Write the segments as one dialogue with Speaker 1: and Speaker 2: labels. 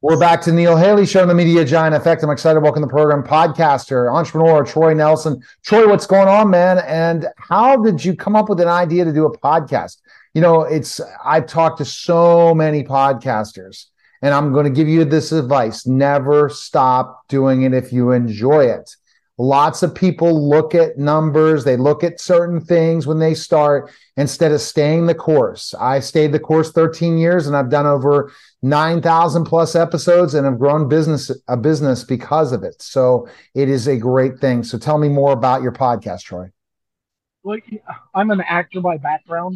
Speaker 1: We're back to Neil Haley Show on the Media Giant Effect. I'm excited to welcome the program podcaster, entrepreneur, Troy Nelson. Troy, what's going on, man? And how did you come up with an idea to do a podcast? I've talked to so many podcasters, and I'm going to give you this advice. Never stop doing it if you enjoy it. Lots of people look at numbers, they look at certain things when they start instead of staying the course. I stayed the course 13 years and I've done over 9,000 plus episodes and have grown a business because of it. So it is a great thing. So tell me more about your podcast, Troy.
Speaker 2: Well, I'm an actor by background,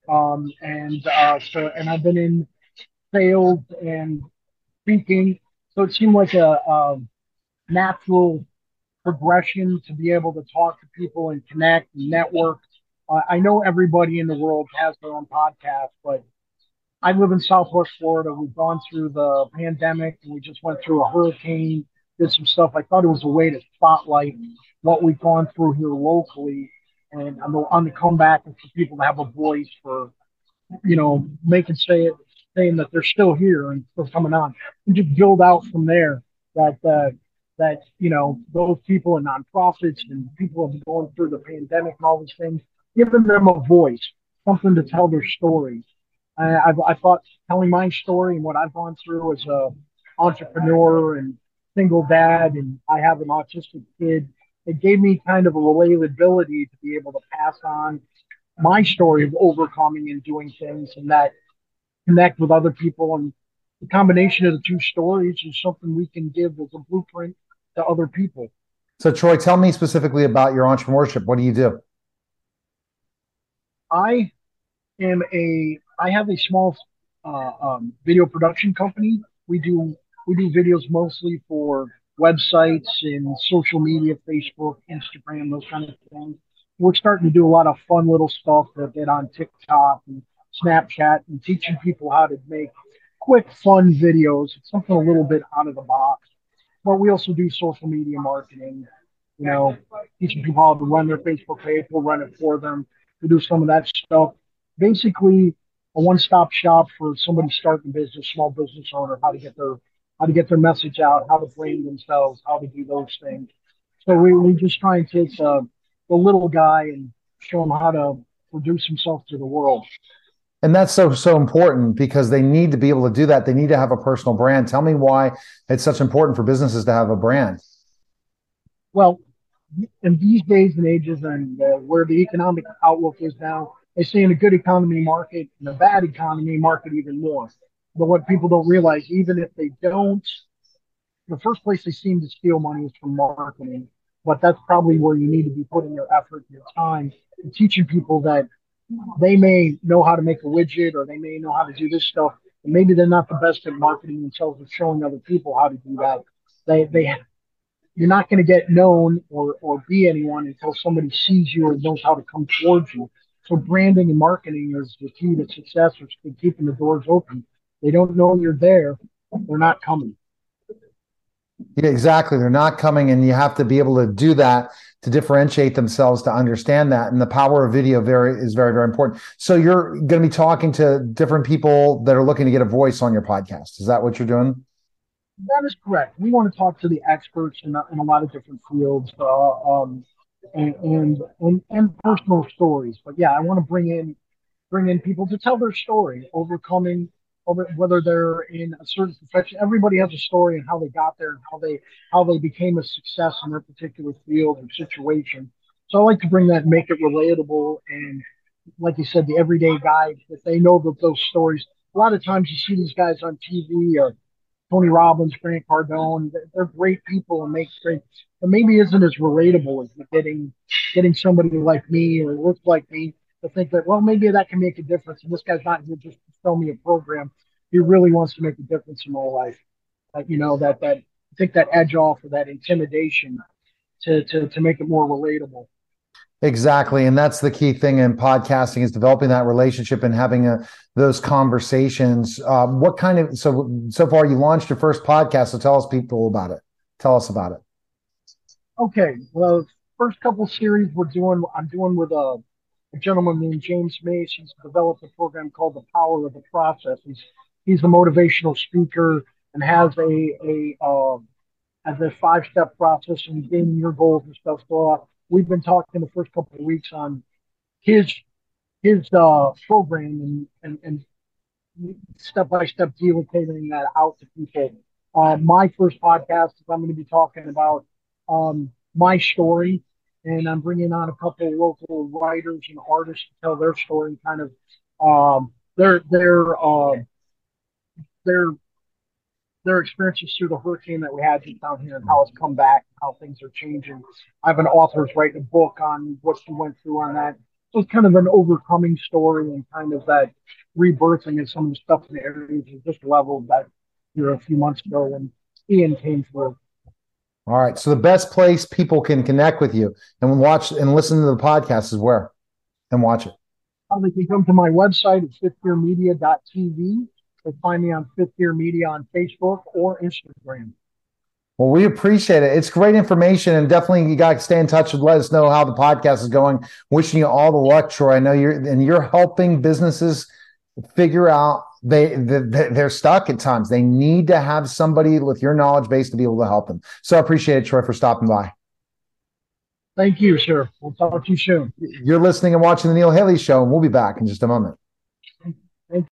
Speaker 2: and I've been in sales and speaking, so it seemed like a natural progression to be able to talk to people and connect and network. I know everybody in the world has their own podcast, but I live in Southwest Florida. We've gone through the pandemic and we just went through a hurricane, did some stuff. I thought it was a way to spotlight what we've gone through here locally and on the comeback and for people to have a voice for, making saying that they're still here and still coming on and just build out from there that those people and nonprofits and people have been going through the pandemic and all these things, giving them a voice, something to tell their stories. I thought telling my story and what I've gone through as a entrepreneur and single dad, and I have an autistic kid. It gave me kind of a relatability to be able to pass on my story of overcoming and doing things, and that connect with other people. And the combination of the two stories is something we can give as a blueprint to other people.
Speaker 1: So, Troy, tell me specifically about your entrepreneurship. What do you do?
Speaker 2: I I have a small video production company. We do videos mostly for websites and social media, Facebook, Instagram, those kind of things. We're starting to do a lot of fun little stuff that get on TikTok and Snapchat and teaching people how to make quick, fun videos. It's something a little bit out of the box. But we also do social media marketing, you know, teaching people how to run their Facebook page. We'll run it for them. We do some of that stuff. Basically, a one-stop shop for somebody starting a business, small business owner, how to get their message out, how to brand themselves, how to do those things. So we just try and take the little guy and show him how to produce himself to the world.
Speaker 1: And that's so important because they need to be able to do that. They need to have a personal brand. Tell me why it's such important for businesses to have a brand.
Speaker 2: Well, in these days and ages and where the economic outlook is now, they say in a good economy market, in a bad economy market, even more. But what people don't realize, even if they don't, the first place they seem to steal money is from marketing. But that's probably where you need to be putting your effort and your time and teaching people that they may know how to make a widget or they may know how to do this stuff. And maybe they're not the best at marketing themselves or showing other people how to do that. They You're not going to get known or be anyone until somebody sees you or knows how to come towards you. So branding and marketing is the key to success or to keeping the doors open. They don't know you're there. They're not coming.
Speaker 1: Yeah, exactly. They're not coming, and you have to be able to do that to differentiate themselves to understand that. And the power of video is very, very important. So you're going to be talking to different people that are looking to get a voice on your podcast. Is that what you're doing?
Speaker 2: That is correct. We want to talk to the experts in a lot of different fields, and personal stories. But yeah, I want to bring in people to tell their story, overcoming over whether they're in a certain profession. Everybody has a story and how they got there and how they became a success in their particular field or situation. So I like to bring that, and make it relatable, and like you said, the everyday guy that they know that those stories. A lot of times you see these guys on TV or Tony Robbins, Grant Cardone. They're great people and make great, but maybe isn't as relatable as getting somebody like me or looks like me to think that, well, maybe that can make a difference. And this guy's not here just to sell me a program. He really wants to make a difference in my life. That take that edge off or that intimidation to make it more relatable.
Speaker 1: Exactly. And that's the key thing in podcasting is developing that relationship and having those conversations. What kind of, so far you launched your first podcast. So tell us people about it. Tell us about it.
Speaker 2: Okay, well, first couple series I'm doing with a gentleman named James Mace. He's developed a program called The Power of the Process. He's a motivational speaker, and has a 5-step process in gaining your goals and stuff. So we've been talking the first couple of weeks on his program and step by step deal catering that out to people. My first podcast is I'm going to be talking about my story, and I'm bringing on a couple of local writers and artists to tell their story, and kind of um, their their uh, their their experiences through the hurricane that we had just down here and how it's come back, how things are changing. I have an author who's writing a book on what she went through on that. So it's kind of an overcoming story and kind of that rebirthing of some of the stuff in the areas is just leveled that a few months ago when Ian came through.
Speaker 1: All right. So the best place people can connect with you and watch and listen to the podcast is where? And watch it.
Speaker 2: They can come to my website at fifthyearmedia.tv. They find me on Fifth Year Media on Facebook or Instagram.
Speaker 1: Well, we appreciate it. It's great information, and definitely you got to stay in touch and let us know how the podcast is going. Wishing you all the luck, Troy. I know you're helping businesses figure out they're stuck at times. They need to have somebody with your knowledge base to be able to help them. So I appreciate it, Troy, for stopping by.
Speaker 2: Thank you, sir. We'll talk to you soon.
Speaker 1: You're listening and watching the Neil Haley Show, and we'll be back in just a moment.